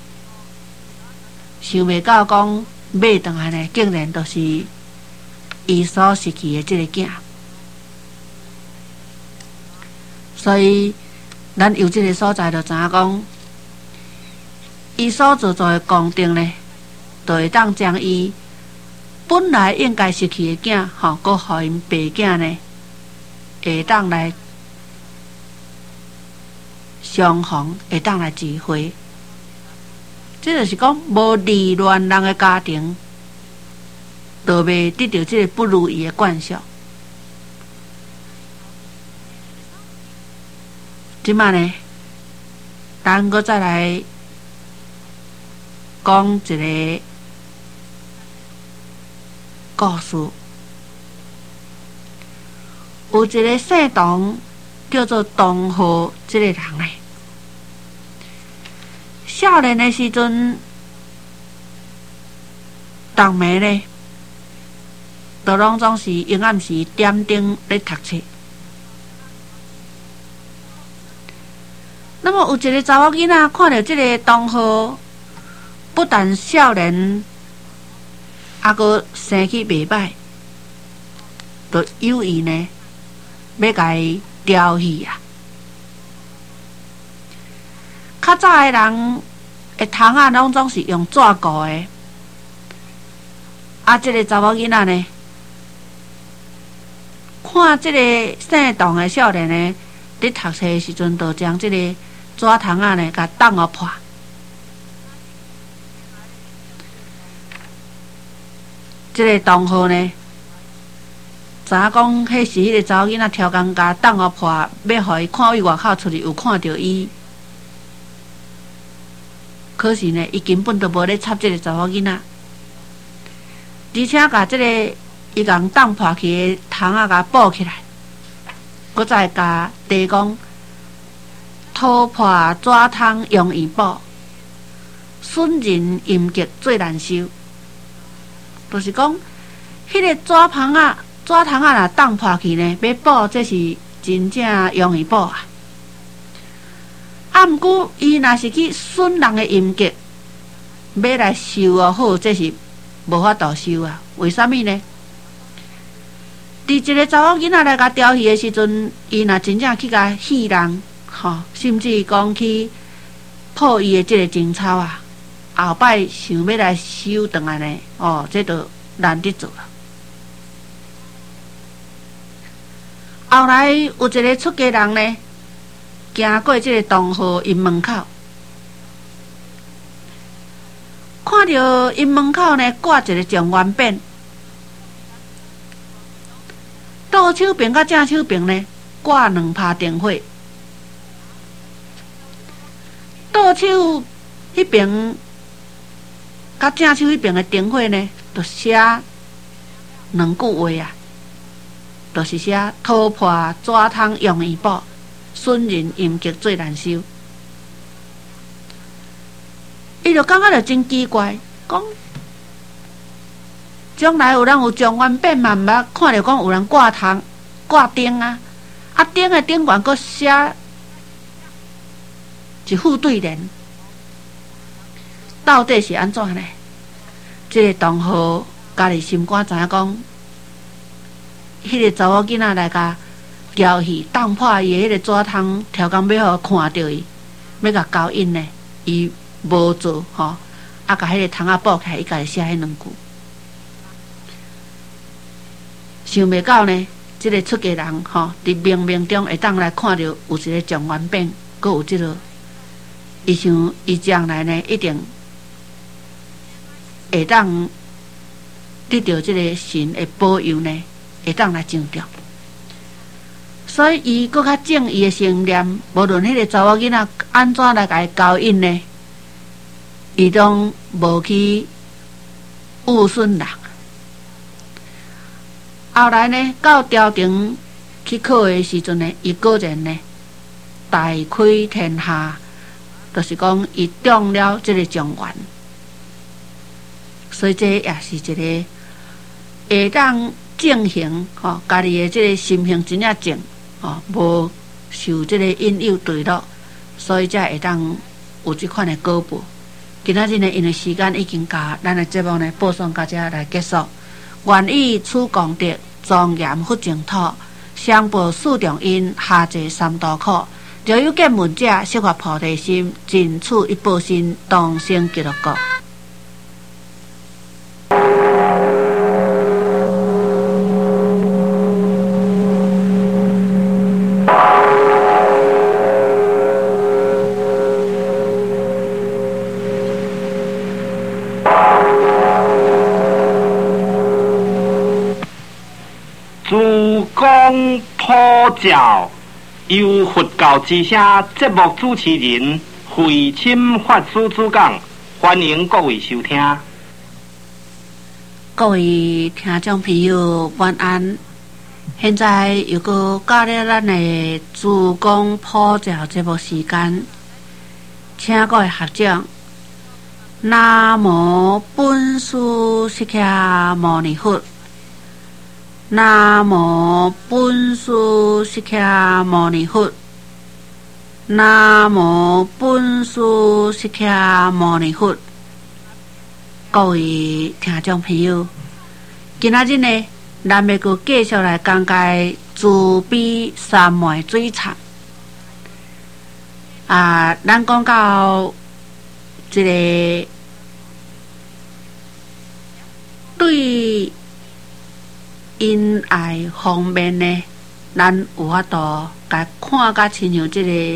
想袂到讲买回来呢，竟然都是伊所失去的这个囝。所以，咱由这个所在就知影讲，伊所做做的功德呢，就会当将伊本来应该失去的囝，吼，搁互因爸囝呢，会当来。相逢会当来聚会，这就是讲无离乱人的家庭，就袂得到这个不如意的惯效。即摆呢，咱搁再来讲一个故事，有一个姓董。叫做董浩这个人呢，少年的时阵，逐暝呢，都拢总是阴暗时点灯咧读册。那么有一个查某囡仔看到这个董浩，不但少年，还阁生气袂歹，就有意呢，要甲伊。调戏啊！较早的人的窗仔拢总是用纸糊的，啊，这个查某囡仔呢，看这个姓董的少年呢，伫读册的时阵，就将这个纸窗仔呢，甲打互破。这个同学呢， 知影讲，迄是迄个查某囡仔超工甲挡互破，要互伊看伊外口出去有看到伊。可是呢，伊根本都无咧插即个查某囡仔，而且甲即个伊共挡破去的窗仔甲补起来，搁再甲地讲突破纸窗容易补，损人阴极最难收。就是讲，迄个纸棚啊。纸窗啊，若挡破去呢，要补这是真正容易补啊。啊，毋过伊若是去损人的阴极，要来收哦好，这是无法度收啊。为什么呢？伫一个查某囡仔来甲调戏的时阵，伊若真正去甲戏人，吼，甚至讲去破伊的即个情操啊，后摆想要来收转来呢，哦，这就难得做了。后来有一个出家人呢，行过这个东河因门口，看到因门口呢挂一个状元匾，倒手边甲正手边呢挂两拍灯火，倒手迄边甲正手迄边的灯火呢，就写两句话啊。就是写突破纸窗容易补，损人阴极最难收。伊就感觉着真奇怪，讲将来有人有状元匾嘛，毋捌看着讲有人挂窗挂灯啊，啊灯的顶悬阁写一副对联，到底是安怎呢？这个同学家己心肝知影讲。迄个查某囡仔来甲交戏，挡破伊迄个纸窗，超工要互看到伊，要甲交引呢，伊无做吼，啊，甲迄个窗仔补起来，伊家己写迄两句。想袂到呢，即、这个出家人吼，伫冥冥中会当来看到有一个状元匾，阁有即、这个，伊想伊将来呢，一定会当得到即个神的保佑呢。会当来上吊，所以伊搁较正伊的信念，无论迄个查某囡仔安怎来甲伊交引呢，伊拢无去误损人。后来呢，到朝廷去考的时阵呢，伊果然呢大开天下，就是讲伊中了这个状元，所以这也是一个会当。正行吼，家己的这个心性真正正吼，无受这个引诱对落，所以才会当有这款的果报。今仔日呢，因为时间已经到，咱的节目呢播送到这来结束。愿以此功德，庄严佛净土，相报四重因，下济三途苦。若有见闻者，悉发菩提心，尽此一报身，同生极乐国。 主公普照，由佛教之声节目主持人慧钦法师主讲，欢迎各位收听。 各位听众朋友，晚安。现在又搁到了咱的主公普照节目时间，请各位学长，南无本师释迦牟尼佛。南无本师释迦牟尼佛。南无本师释迦牟尼佛。各位听众朋友，今仔日呢，咱要阁继续来讲解慈悲三昧水忏。啊，咱讲到这个对因爱方面呢，咱有法度甲看甲亲像这个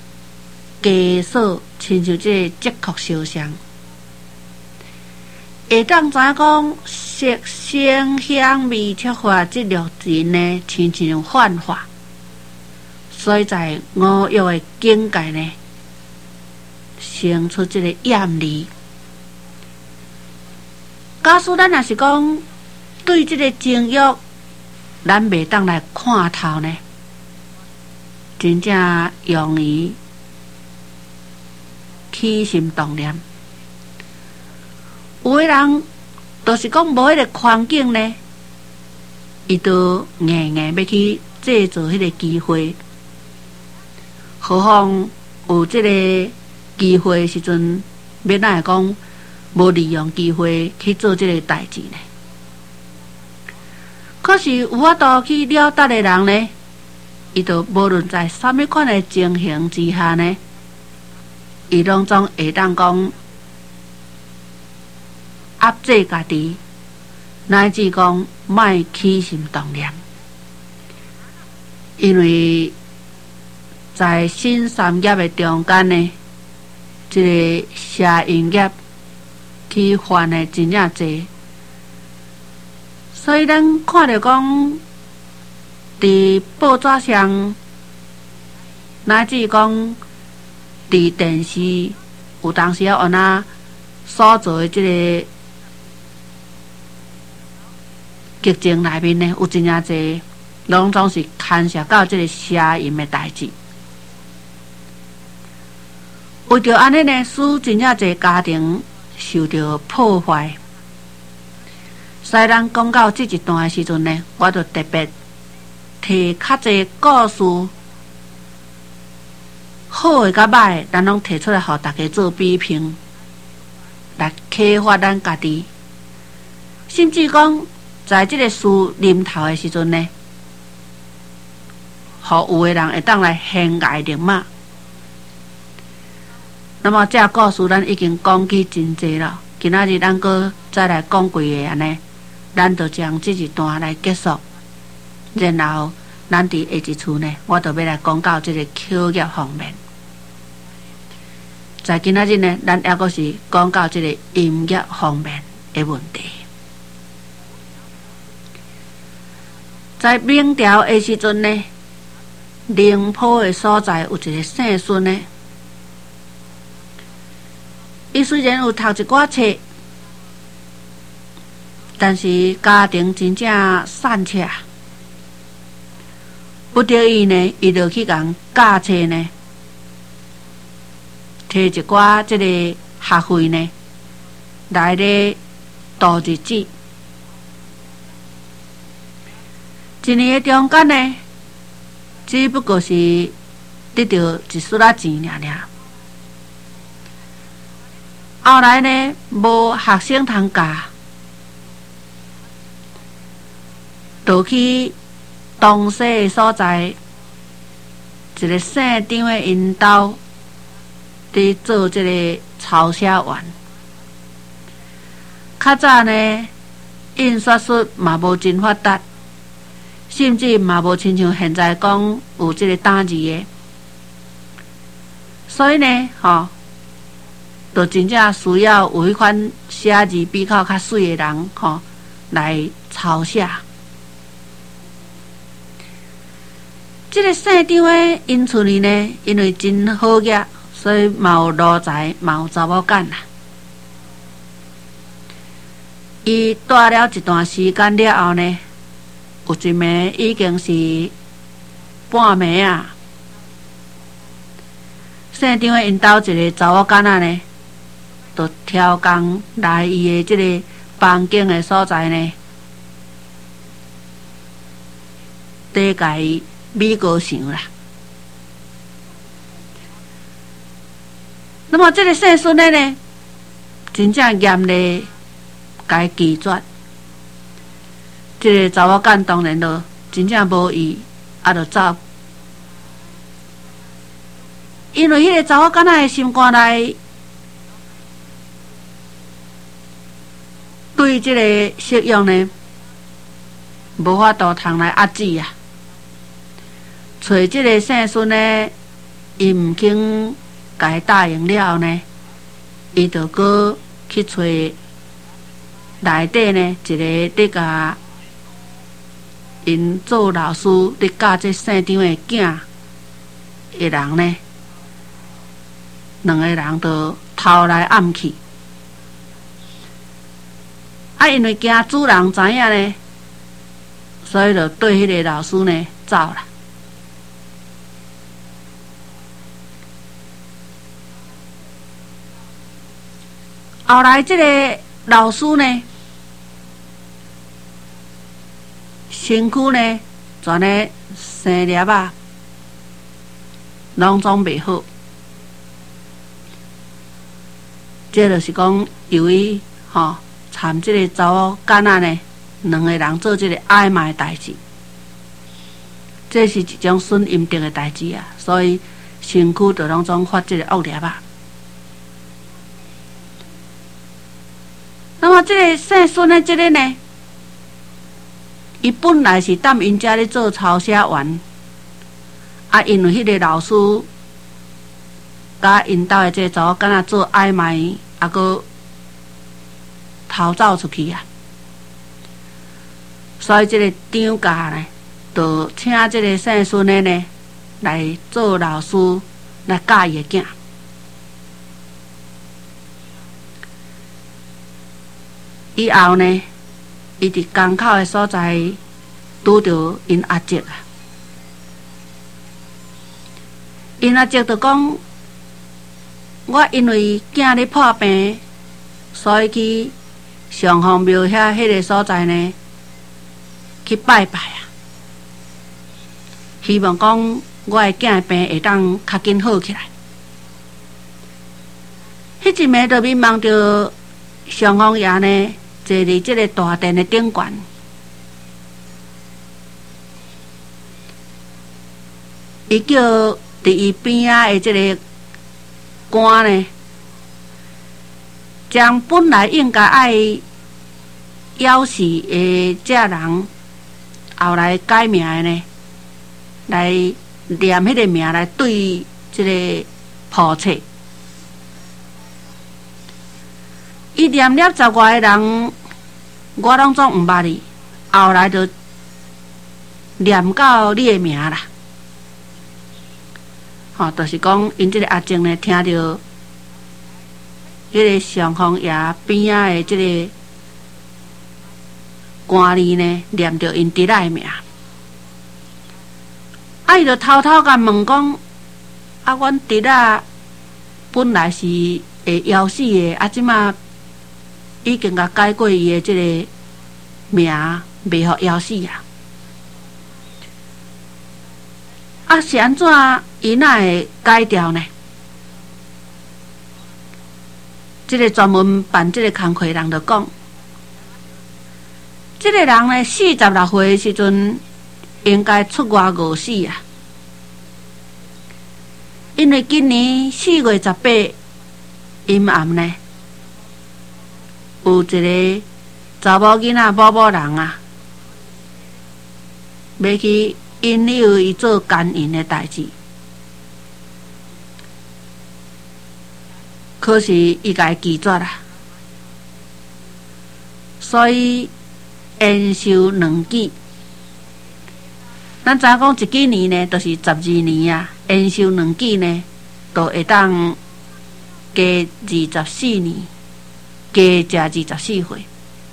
枷锁，亲像这个积福烧香。 会当知影讲色声香味触法这六尘呢，亲像幻化，所以在五欲的境界呢，生出这个厌离。假使咱若是讲对这个情欲，咱袂当来看透呢，真正容易起心动念。有的人就是讲无迄个环境呢，伊都硬硬要去制造迄个机会，何况有这个机会时阵，要哪会讲无利用机会去做这个代志呢？可是有法度去了达的人呢，伊就无论在什么款的情形之下呢，伊拢总会当讲压制家己，乃至讲莫起心动念，因为在新三业的中间呢，这个邪淫业去犯的真正多，所以咱看到讲伫报纸上，乃至讲伫电视，有当时啊按那所做的这个剧情内面呢，有真正侪拢总是牵涉到这个邪淫的代志。为着安尼呢，使真正侪家庭受到破坏。所以咱讲到这一段的时阵呢，我就特别摕较侪故事，好的甲歹的，咱拢摕出来，互大家做比拼，来启发咱家己。甚至讲，在这个事临头的时阵呢，互有的人会当来陷崖勒马。那么这故事咱已经讲起真济了，今仔日咱阁再来讲几个安尼，咱就将这一段来结束，然后咱伫下一处呢，我就要来讲到这个口业方面。在今仔日呢，咱还阁是讲到这个音乐方面的问题。在明朝的时阵呢，宁波的所在有一个姓孙呢。伊虽然有读一寡册，但是家庭真正散切。不得已呢，伊就去共教册呢，摕一寡这个学费呢，来咧度日子。一年的中间呢，只不过是得到一丝仔钱尔尔。后来呢，无学生通教，就去东西的所在，一个姓张的因兜，伫做这个抄写员。较早呢，印刷术嘛无真发达，甚至嘛无亲像现在讲有这个打字的，所以呢，吼、哦。就真正需要有迄款写字比较较水的人，吼、哦，来抄写。这个姓张的因厝里呢，因为真好业，所以嘛有路财，嘛有查某囝啦。伊住了一段时间了后呢，有一暝已经是半暝啊。姓张的因兜一个查某囝仔呢，就挑工来伊的这个房间的所在呢，得甲伊米高想啦。那么这个姓孙的呢，真正严厉甲伊拒绝。这个查某囝当然就真正无意，啊，就走。因为迄个查某囝仔的心肝内，对这个色欲呢，无法度通来压制啊。找这个姓孙呢，伊毋肯甲伊答应了后呢，伊就搁去找内底呢，一个伫甲因做老师伫教这姓张的囝的人呢，两个人就偷来暗去。啊，因为惊主人知影呢，所以就对迄个老师呢走了。后来这个老师呢，身躯呢全呢生粒啊，拢总袂好。这就是讲，由于吼参这个查某囡仔呢，两个人做这个暧昧的代志，这是一种损阴德的代志啊，所以身躯就拢总发这个恶粒啊。那么这个姓孙的这个呢，伊本来是踮因家咧做抄写员，啊，因为迄个老师甲因兜的这个查某囡仔做暧昧，啊，搁逃走出去啊，所以这个张家呢，就请这个姓孙的呢来做老师来教伊的囝。以后呢，伊伫港口的所在拄着因阿叔啊，因阿叔就讲，我因为囝咧破病，所以去上皇庙遐迄个所在呢去拜拜啊，希望讲我的囝的病会当较紧好起来。迄一暝就面望着上皇爷呢，坐伫即个大殿的顶悬，伊叫伫伊边仔的即个官呢，将本来应该爱夭死的这人，后来改名的呢，来念迄个名来对即个破册。伊念了十外个人，我拢总毋捌你，后来就念到你的名啦。吼、哦，就是讲因即个阿静呢，听到迄个上皇爷边仔的即个官吏呢，念着因弟仔的名，啊，伊就偷偷甲问讲：啊，阮弟仔本来是会夭死的，啊，即马已经甲改过伊的即个名，袂互夭死啊！啊，是安怎伊哪会改掉呢？即、这个专门办即个工课人就讲，即、这个人呢，四十六岁的时阵应该出外饿死啊！因为今年四月十八阴暗呢，有一个查某囡仔某某人啊，要去引诱伊做奸淫的代志，可是伊甲伊拒绝啦，所以延寿两记。咱知影讲一几年呢，就是十二年啊，延寿两记呢，就会当加二十四年，加食二十四岁，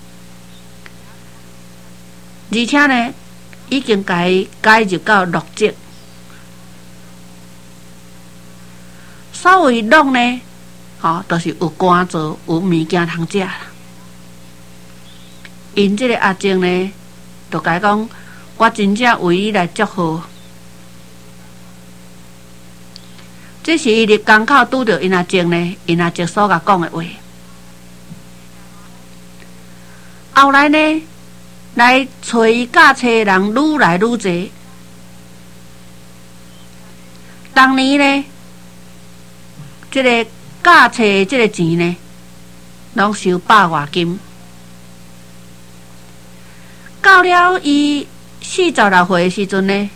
而且呢，已经甲伊改入到六级。所谓六呢，吼、哦，就是有官做，有物件通食啦。因即个阿静呢，就甲伊讲，我真正为你来祝贺。这是伊伫港口拄着因阿静呢，因阿静所甲讲的话。后来呢，来找伊教册的人愈来愈侪。当年呢，这个教册的这个钱呢，拢收百外金。到了伊四十六岁的时阵呢，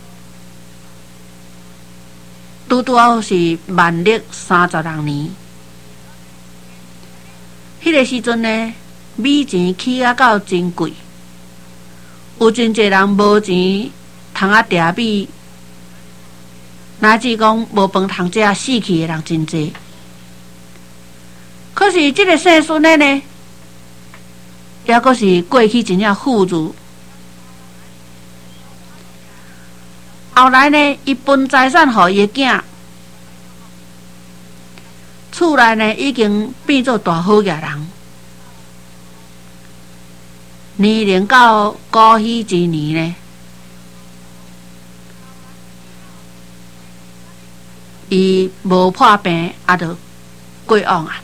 拄拄是万历三十六年。迄、那个时阵呢， 米钱起啊到真贵，有真侪人无钱通啊订米，乃至讲无饭通食死去的人真侪。可是这个姓孙的呢，也阁是过去真正富裕。后来呢，伊分财产予伊的囝，厝内呢已经变做大好业人。年龄到古稀之年呢，伊无破病，也就过往啊。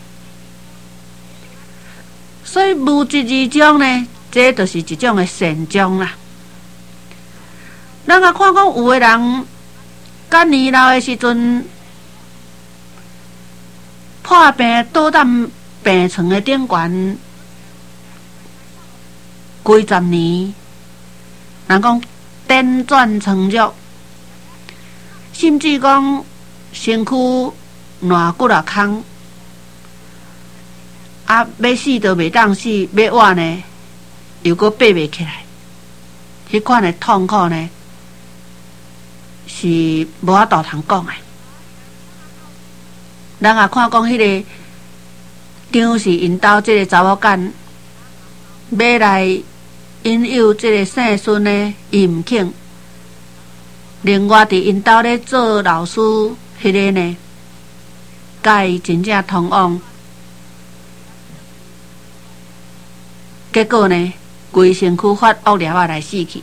所以物质之中呢，这就是一种的善终啦。咱啊看讲有的人，甲年老的时阵破病倒踮病床的顶悬几十年，人讲颠转成肉，甚至讲身躯烂骨啊空，啊要死都袂当死，要活呢又阁爬袂起来，迄款的痛苦呢是无法度通讲的。咱也看讲迄个张氏因兜即个查某囝要来引诱即个姓孙的，伊毋肯。另外伫因兜咧做老师迄个呢，甲伊真正通往，结果呢，规身躯发恶粒仔来死去。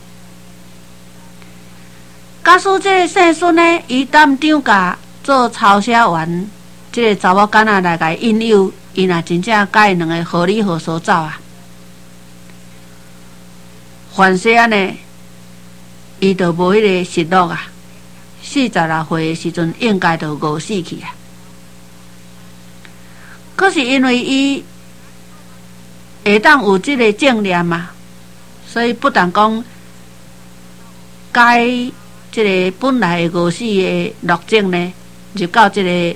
假使即个姓孙呢，伊踮张家做抄写员，即个查某囡仔来甲伊引诱，伊若真正甲伊两个合理合所走啊，凡世啊呢，伊就无迄个失落啊。四十六岁的时阵，应该就饿死去啊。可是因为伊会当有即个正念嘛，所以不但讲该即个本来的饿死的路径呢，入到即个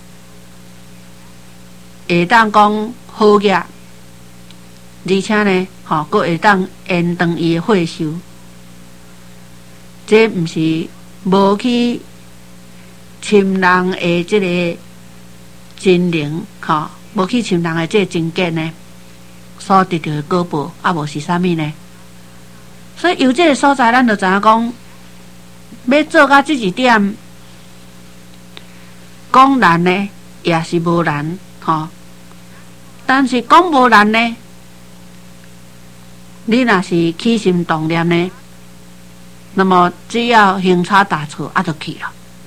会当讲好业，而且呢，吼、哦，佫会当延长伊的岁寿。这毋是无去侵人的即个真灵，吼、哦，无去侵人的即个真结呢，所得到的果报，啊，无是啥物呢？所以由即个所在，咱就知影讲，要做到即一点，讲难呢，也是无难，吼、哦。但是讲无难呢，你若是起心动念呢，那么只要行差踏错，啊，就去了。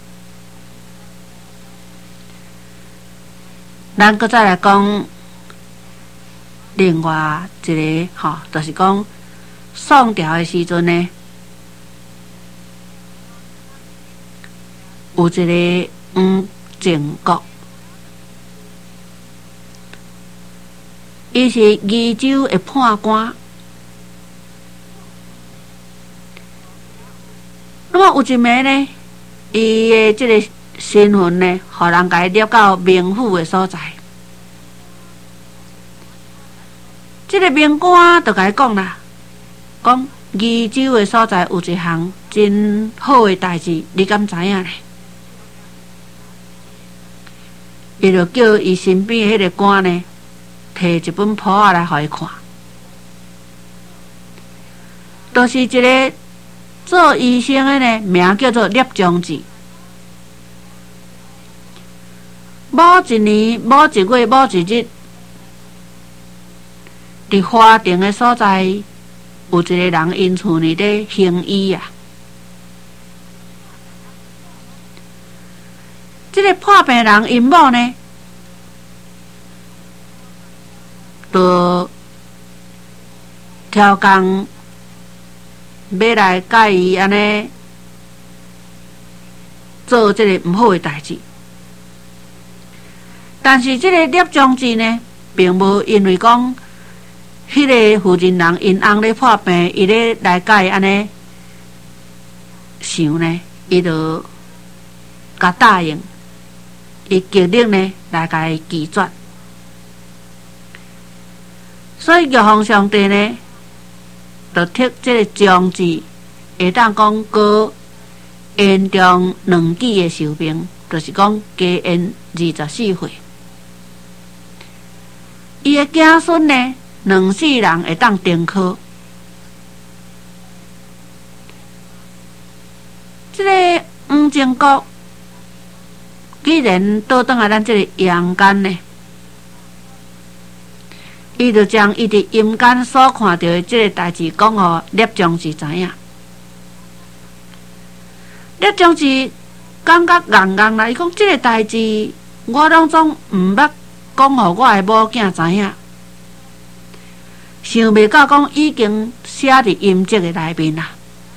咱搁再来讲另外一个，吼、哦，就是讲宋朝的时阵呢，有一个黄靖国，伊是宜州的判官。那么有一暝呢，伊的这个身份呢，互人甲伊列到名府的所在。这个名官就甲伊讲啦，讲宜州的所在有一项真好的代志，你敢知影呢？伊就叫伊身边的迄个官呢，摕一本谱仔来互伊看，就是一个做医生的呢，名叫做聂将志。某一年、某一月、某一日，伫花亭的所在，有一个人因厝里咧行医啊。这个破病人因某呢，就挑工要来甲伊安尼做这个毋好的代志。但是这个聂将志呢，并无因为讲迄个负责人因翁咧破病，伊咧来甲伊安尼想呢，伊就甲答应，伊极力呢来甲伊拒绝。 所以玉皇上帝呢，就剔这个将字，会当讲过延长两纪的寿命，就是讲加延二十四岁。伊的子孙呢，两世人会当登科。这个黄靖国既然倒转来咱这个阳间呢，伊就将伊伫阴间所看到的这个代志讲互聂将士知影。聂将士感觉硬硬啦，伊讲这个代志我拢总毋捌讲互我的某囝知影，想袂到讲已经写伫阴籍的内面啦。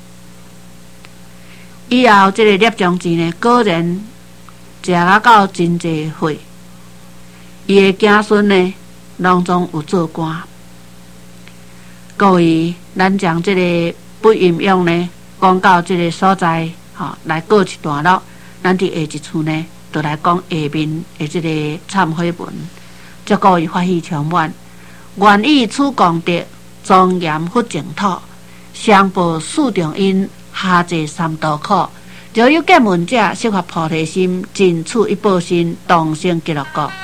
以后这个聂将士呢，果然食啊到真济岁，伊的子孙呢，拢总有做官。各位，咱将这个不阴用呢，讲到这个所在，吼、哦，来过一段落。咱伫下一处呢，就来讲下面的这个忏悔文，祝各位法喜充满。愿以此功德，庄严佛净土，上报四重恩，下济三途苦。若有见闻者，悉发菩提心，尽此一报身，同生极乐国。